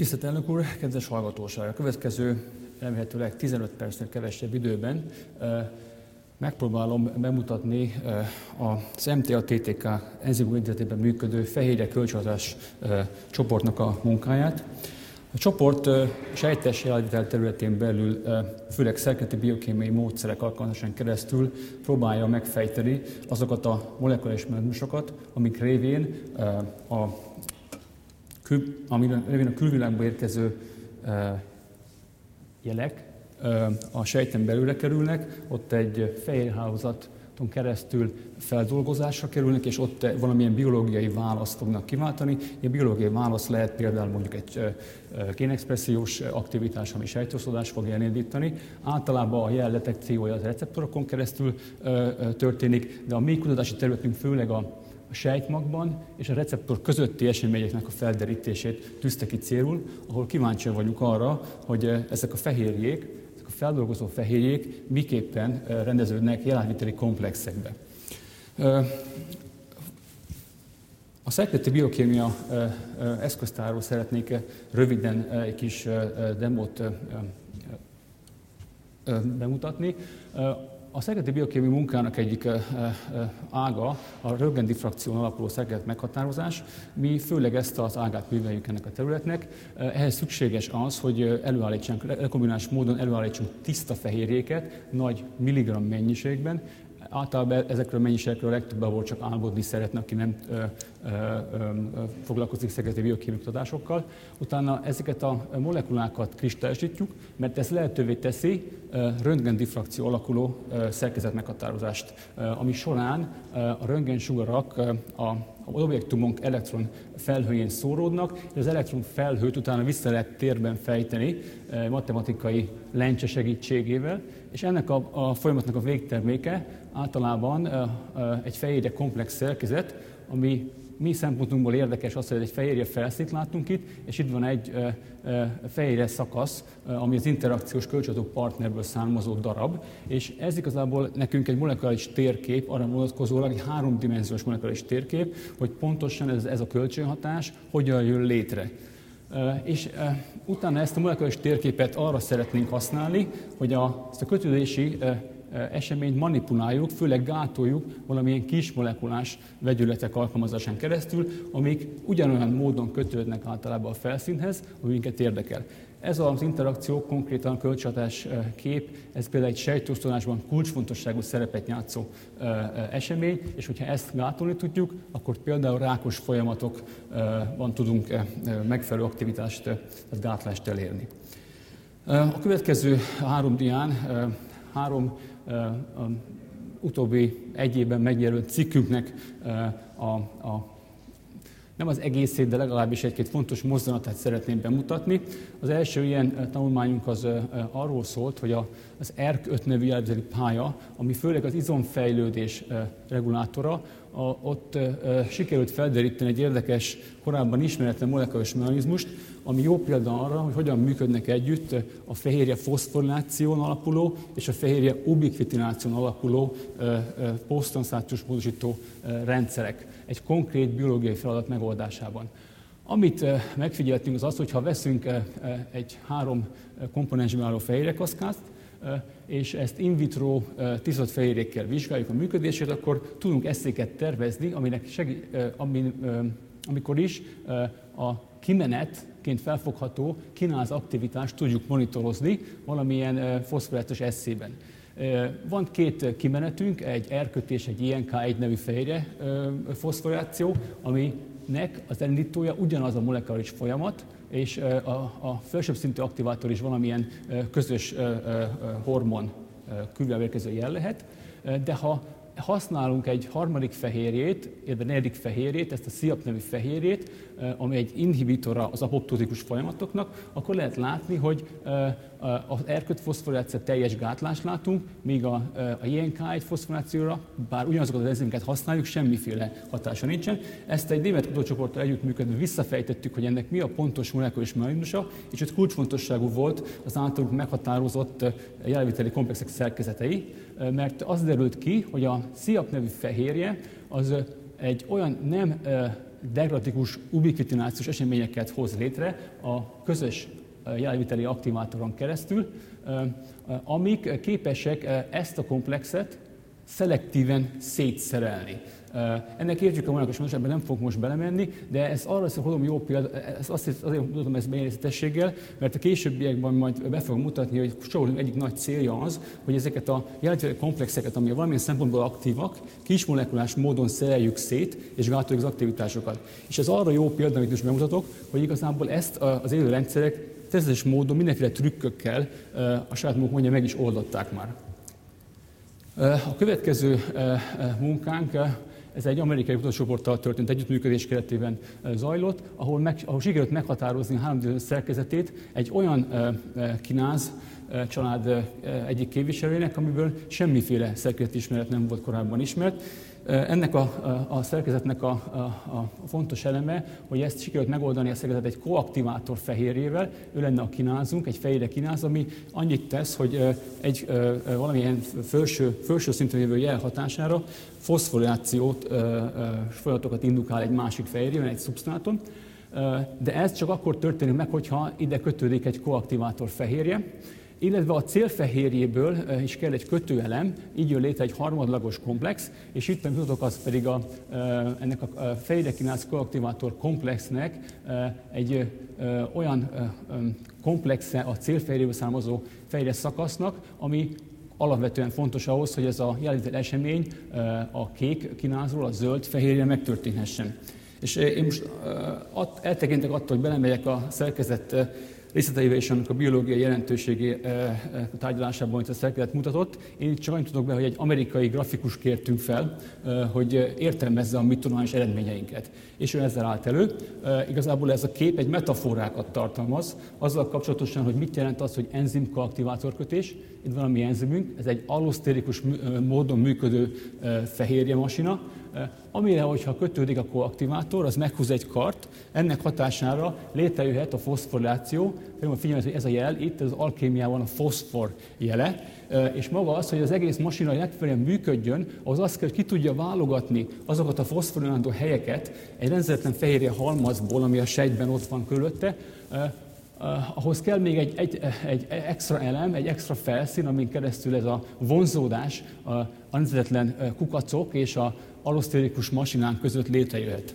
Tisztelt elnök úr, kedves hallgatóság! A következő remélhetőleg 15 percnél kevesebb időben megpróbálom bemutatni az MTA-TTK Enzimok Intézetében működő fehérje kölcsönhatás csoportnak a munkáját. A csoport sejtes jelvitel területén belül főleg szerkezeti biokémiai módszerek alkalmazásán keresztül próbálja megfejteni azokat a molekuláris mechanizmusokat, amik révén a külvilágba érkező jelek a sejten belőle kerülnek, ott egy fehérhálózaton keresztül feldolgozásra kerülnek, és ott valamilyen biológiai választ fognak kiváltani. A biológiai válasz lehet például mondjuk egy génexpressziós aktivitás, ami sejtoszódást fog elindítani. Általában a jel detekciója az receptorokon keresztül történik, de a mi kutatási területünk főleg a sejtmagban és a receptor közötti eseményeknek a felderítését tűzte ki célul, ahol kíváncsiak vagyunk arra, hogy ezek a fehérjék, ezek a feldolgozó fehérjék miképpen rendeződnek jelenlételi komplexekbe. A szerkezeti biokémia eszköztáról szeretnék röviden egy kis demót bemutatni. A szerkezeti biokémiai munkának egyik ága a röntgendiffrakción alapuló szerkezet meghatározás. Mi főleg ezt az ágát műveljük ennek a területnek. Ehhez szükséges az, hogy rekombinás módon előállítsunk tiszta fehérjéket nagy milligramm mennyiségben. Általában ezekről a mennyiségekről a legtöbb abból csak álmodni szeretne, aki nem foglalkozik szerkezeti biokémiai kutatásokkal. Utána ezeket a molekulákat kristályosítjuk, mert ez lehetővé teszi röntgendiffrakció alakuló szerkezet meghatározást, ami során a röntgensugarak az objektumunk elektron felhőjén szóródnak, és az elektron felhőt utána vissza lehet térben fejteni matematikai lencse segítségével, és ennek a folyamatnak a végterméke általában egy fehérje komplex szerkezet, ami mi szempontunkból érdekes az, hogy egy fehérje felszínt látunk itt, és itt van egy fehérje szakasz, ami az interakciós kölcsönható partnerből származó darab, és ez igazából nekünk egy molekuláris térkép, arra vonatkozólag egy háromdimenziós molekuláris térkép, hogy pontosan ez a kölcsönhatás hogyan jön létre. És utána ezt a molekuláris térképet arra szeretnénk használni, hogy ezt a kötődési eseményt manipuláljuk, főleg gátoljuk valamilyen kismolekulás vegyületek alkalmazásán keresztül, amik ugyanolyan módon kötődnek általában a felszínhez, ami minket érdekel. Ez az interakció konkrétan a kölcsönhatás kép, ez például egy sejtosztódásban kulcsfontosságú szerepet játszó esemény, és hogyha ezt gátolni tudjuk, akkor például rákos folyamatokban tudunk megfelelő aktivitást, tehát gátlást elérni. A következő 3 dián 3 utóbbi egy évben megjelölt cikkünknek nem az egészét, de legalábbis egy-két fontos mozzanatát szeretném bemutatni. Az első ilyen tanulmányunk az arról szólt, hogy az ERK5 nevű jellemzői pálya, ami főleg az izomfejlődés regulátora, ott sikerült felderíteni egy érdekes, korábban ismeretlen molekuláris mechanizmust, ami jó példa arra, hogy hogyan működnek együtt a fehérje foszforiláción alapuló és a fehérje ubiquitináción alapuló poszttranszlációs módosító rendszerek egy konkrét biológiai feladat megoldásában. Amit megfigyeltünk az az, hogy ha veszünk egy 3 komponensből álló fehérjekaszkázt, és ezt in vitro tisztott fehérjékkel vizsgáljuk a működését, akkor tudunk eszéket tervezni, amikor is a kimenetként felfogható kináz aktivitást tudjuk monitorozni valamilyen foszforilációs eszében. Van 2 kimenetünk, egy ERK5 és egy INK1 nevű fehérje foszforiláció, aminek az elindítója ugyanaz a molekuláris folyamat, és a felsőbb szintű aktivátor is valamilyen közös hormon külvilágból érkező jel lehet, de ha használunk egy harmadik fehérjét, illetve negyedik fehérjét, ezt a SIAP nevű fehérjét, ami egy inhibitora az apoptótikus folyamatoknak, akkor lehet látni, hogy az ERK5 foszforiláció teljes gátlást látunk, míg a INK1 foszforilációra, bár ugyanazokat az enzimeket használjuk, semmiféle hatása nincsen. Ezt egy német kutatócsoporttal együttműködve visszafejtettük, hogy ennek mi a pontos molekuláris mechanizmusa, és ez kulcsfontosságú volt az általunk meghatározott jelviteli komplexek szerkezetei, mert az derült ki, hogy a SIAP nevű fehérje az egy olyan nem degradatíkus ubiquitinációs eseményeket hoz létre a közös jelviteli aktivátoron keresztül, amik képesek ezt a komplexet szelektíven szétszerelni. Ennek értjük a molekuláris módosításban nem fogok most belemenni, de ez arra hozom jó példa, azért mutatom ezt bejelentésességgel, mert a későbbiekben majd be fogom mutatni, hogy Staudium egyik nagy célja az, hogy ezeket a jelentős komplexeket, ami valamilyen szempontból aktívak, kismolekulás módon szereljük szét, és gátoljuk az aktivitásokat. És ez arra jó példa, amit most bemutatok, hogy igazából ezt az élő rendszerek természetes módon mindenféle trükkökkel a saját módja meg is oldották már. A következő munkánk, ez egy amerikai kutatócsoporttal történt együttműködés keretében zajlott, ahol sikerült meghatározni a 3D szerkezetét egy olyan kináz család egyik képviselőjének, amiből semmiféle szerkezetismeret nem volt korábban ismert. Ennek a szerkezetnek a fontos eleme, hogy ezt sikerült megoldani a szerkezet egy koaktivátor fehérjével, ő lenne a kinázunk, egy fehérje kináz, ami annyit tesz, hogy egy valamilyen felső szinten jövő jel hatására foszforilációt, folyamatokat indukál egy másik fehérjében, egy szubsztráton, de ez csak akkor történik meg, hogyha ide kötődik egy koaktivátor fehérje, illetve a célfehérjéből is kell egy kötőelem, így jön létre egy harmadlagos komplex, és itt mutatok, az pedig ennek a fehérjekináz koaktivátor komplexnek egy olyan komplexe a célfehérjéből származó fehérje szakasznak, ami alapvetően fontos ahhoz, hogy ez a jelentett esemény a kék kinázról a zöld fehérje megtörténhessen. És én most eltekintek attól, hogy belemegyek a szerkezet részleteivel is, amikor a biológiai jelentőségi tárgyalásában, amit a szerkezet mutatott, én csak annyit tudok be, hogy egy amerikai grafikus kértünk fel, hogy értelmezze a mi tudományos eredményeinket. És ő ezzel állt elő. Igazából ez a kép egy metaforákat tartalmaz, azzal kapcsolatosan, hogy mit jelent az, hogy enzim-koaktivátorkötés. Itt van a mi enzimünk, ez egy allosztérikus módon működő fehérje masina, amire, hogyha kötődik a koaktivátor, az meghúz egy kart, ennek hatására létrejöhet a foszforiláció. Figyelmet, hogy ez a jel, itt az alkémiában a foszfor jele, és maga az, hogy az egész masina megfelelően működjön, ahhoz azt kell, hogy ki tudja válogatni azokat a foszforilándó helyeket egy rendezetlen fehérje halmazból, ami a sejtben ott van körülötte. Ahhoz kell még egy extra elem, egy extra felszín, amin keresztül ez a vonzódás a rendezetlen kukacok és a allosztérikus masinánk között létrejöhet.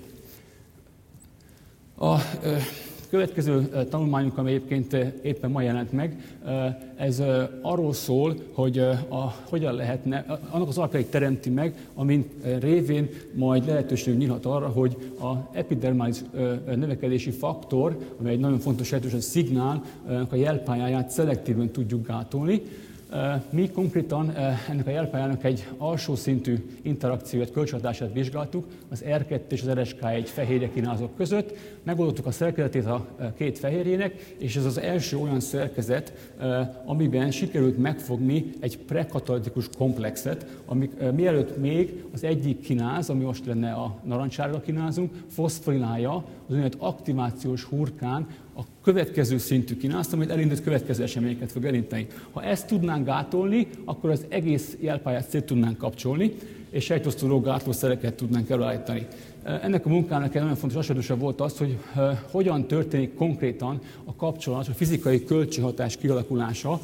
A következő tanulmányunk, ami egyébként éppen ma jelent meg, ez arról szól, hogy hogyan lehetne, annak az alapjait teremti meg, amin révén majd lehetőség nyílhat arra, hogy az epidermális növekedési faktor, amely egy nagyon fontos lehetőség szignál, a jelpályáját szelektíven tudjuk gátolni. Mi konkrétan ennek a jelpályának egy alsó szintű interakciót, kölcsönhatását vizsgáltuk az R2 és az RSK1 fehérje kinázok között. Megoldottuk a szerkezetét a két fehérjének, és ez az első olyan szerkezet, amiben sikerült megfogni egy prekatalitikus komplexet, ami mielőtt még az egyik kináz, ami most lenne a narancsárga kinázunk, foszforilálja az úgynevezett aktivációs hurkán a következő szintű kinázt, amit elindít következő eseményeket fog elindítani. Ha ezt tudnánk gátolni, akkor az egész jelpályát szét tudnánk kapcsolni, és sejtosztoló gátlószereket tudnánk elállítani. Ennek a munkának egy nagyon fontos aspektusa volt az, hogy hogyan történik konkrétan a kapcsolat, a fizikai kölcsönhatás kialakulása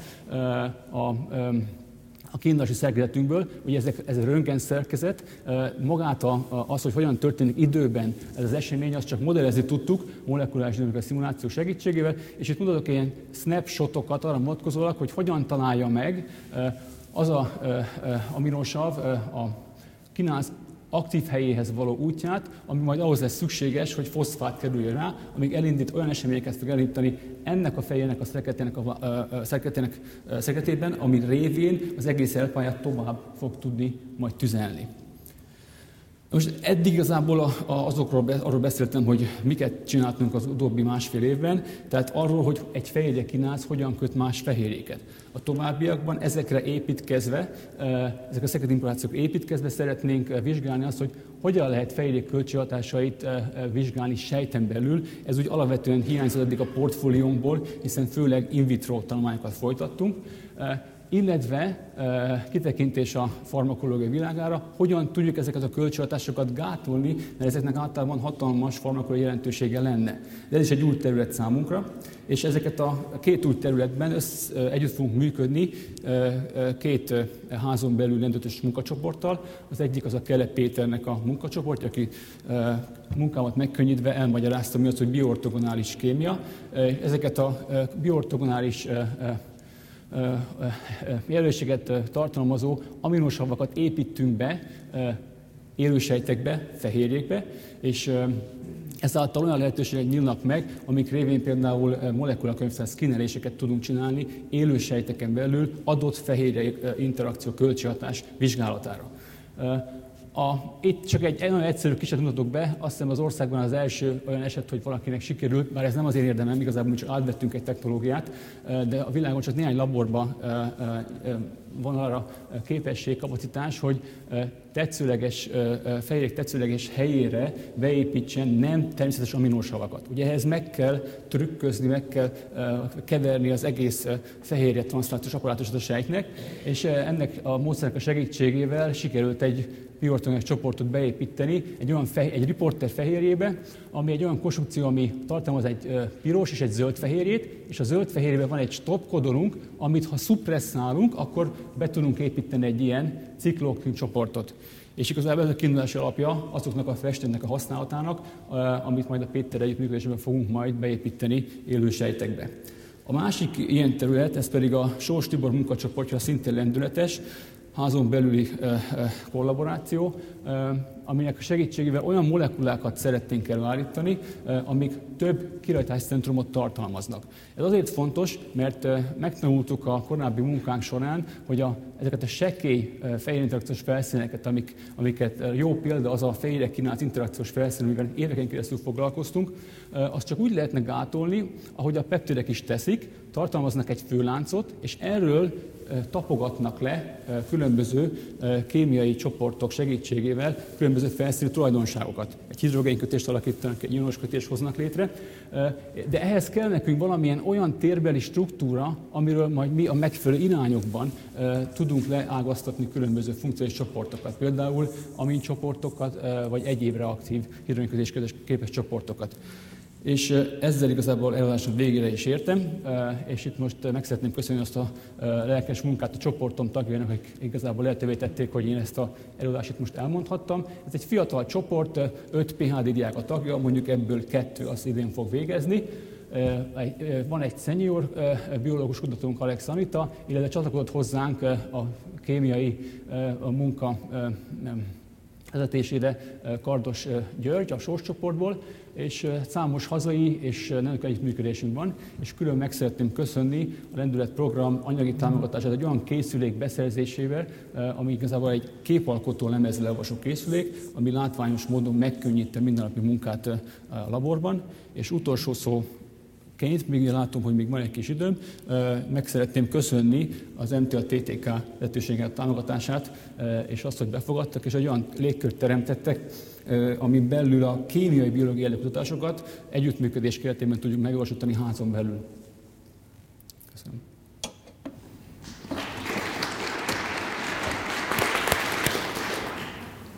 a kiindulási szerkezetünkből, ugye ez a röntgen szerkezet, magát az, hogy hogyan történik időben ez az esemény, azt csak modellezni tudtuk molekuláris dinamikai szimuláció segítségével, és itt mutatok ilyen snapshotokat arra vonatkozólag, hogy hogyan találja meg az a aminosav a kináz aktív helyéhez való útját, ami majd ahhoz lesz szükséges, hogy foszfát kerüljön rá, amíg elindít olyan eseményeket fog elindítani ennek a fejének a szerkezetében, ami révén az egész jelpályát tovább fog tudni majd tüzelni. Most eddig igazából arról beszéltem, hogy miket csináltunk az utóbbi másfél évben, tehát arról, hogy egy fehérje kináz hogyan köt más fehérjéket. A továbbiakban ezekre építkezve, ezek a szerkezetimpolációk építkezve szeretnénk vizsgálni azt, hogy hogyan lehet fehérjék kölcsönhatásait vizsgálni sejten belül. Ez úgy alapvetően hiányzott eddig a portfóliónkból, hiszen főleg in vitro tanulmányokat folytattunk. illetve kitekintés a farmakológia világára, hogyan tudjuk ezeket a kölcsönhatásokat gátolni, mert ezeknek általában hatalmas farmakológiai jelentősége lenne. De ez is egy új terület számunkra, és ezeket a két új területben együtt fogunk működni két házon belül rendetes munkacsoporttal. Az egyik az a Kele Péternek a munkacsoportja, aki munkámat megkönnyítve elmagyarázta, mi az, hogy bioortogonális kémia. Ezeket a bioortogonális jelöltséget tartalmazó aminosavakat építünk be élősejtekbe, fehérjékbe, és ezáltal olyan lehetőségek nyílnak meg, amik révén például molekulakönyvtár szkíneléseket tudunk csinálni élősejteken belül adott fehérje interakció kölcsönhatás vizsgálatára. Itt csak egy nagyon egyszerű kiset mutatok be, azt hiszem az országban az első olyan eset, hogy valakinek sikerült, bár ez nem az én érdemem, igazából mi csak átvettünk egy technológiát, de a világon csak néhány laborban van arra képesség, kapacitás, hogy fehérjék tetszőleges helyére beépítsen nem természetes aminosavakat. Ugye ehhez meg kell trükközni, meg kell keverni az egész fehérje transzlációs apparátusot a sejtnek, és ennek a módszernek a segítségével sikerült egy bioortogonális csoportot beépíteni egy riporter fehérjébe, ami egy olyan konstrukció, ami tartalmaz egy piros és egy zöld fehérjét, és a zöld fehérjében van egy stop kodonunk, amit ha szupresszálunk, akkor be tudunk építeni egy ilyen ciklokrin csoportot. És igazából ez a kiindulási alapja azoknak a festőnek a használatának, amit majd a Péterrel együttműködésben fogunk majd beépíteni élő sejtekbe. A másik ilyen terület, ez pedig a Sós Tibor munkacsoportja, szintén lendületes, házon belüli kollaboráció, aminek a segítségével olyan molekulákat szeretnénk előállítani, amik több kirajtáscentrumot tartalmaznak. Ez azért fontos, mert megtanultuk a korábbi munkánk során, hogy ezeket a sekély fehérjeinterakciós felszíneket, amiket jó példa az a fehérjek kínált interakciós felszín, amivel éveken keresztül foglalkoztunk, azt csak úgy lehetne gátolni, ahogy a peptidek is teszik, tartalmaznak egy főláncot, és erről tapogatnak le különböző kémiai csoportok segítségével különböző felszíni tulajdonságokat. Egy hidrogénkötést alakítanak, egy ionoskötést hoznak létre, de ehhez kell nekünk valamilyen olyan térbeli struktúra, amiről majd mi a megfelelő irányokban tudunk leágaztatni különböző funkciós csoportokat, például amincsoportokat, vagy egyéb reaktív hidrogénkötés képes csoportokat. És ezzel igazából előadásom végére is értem, és itt most meg szeretném köszönni azt a lelkes munkát a csoportom tagjainak, akik igazából lehetővé tették, hogy én ezt az előadást itt most elmondhattam. Ez egy fiatal csoport, 5 PhD diák a tagja, mondjuk ebből 2 az idén fog végezni. Van egy senior biológus kutatónk, Alex Anita, illetve csatlakozott hozzánk a kémiai munka vezetésére Kardos György a Sós csoportból, és számos hazai és nemzetközi együttműködésünk van, és külön meg szeretném köszönni a Lendület program anyagi támogatását egy olyan készülék beszerzésével, ami igazából egy képalkotó lemezre olvasó készülék, ami látványos módon megkönnyíti a mindennapi munkát a laborban, és utolsó szó, még látom, hogy még van egy kis időm, meg szeretném köszönni az MTA-TTK lehetőségének támogatását, és azt, hogy befogadtak, és egy olyan légkört teremtettek, ami belül a kémiai biológiai kutatásokat együttműködés keretében tudjuk megvalósítani házon belül. Köszönöm.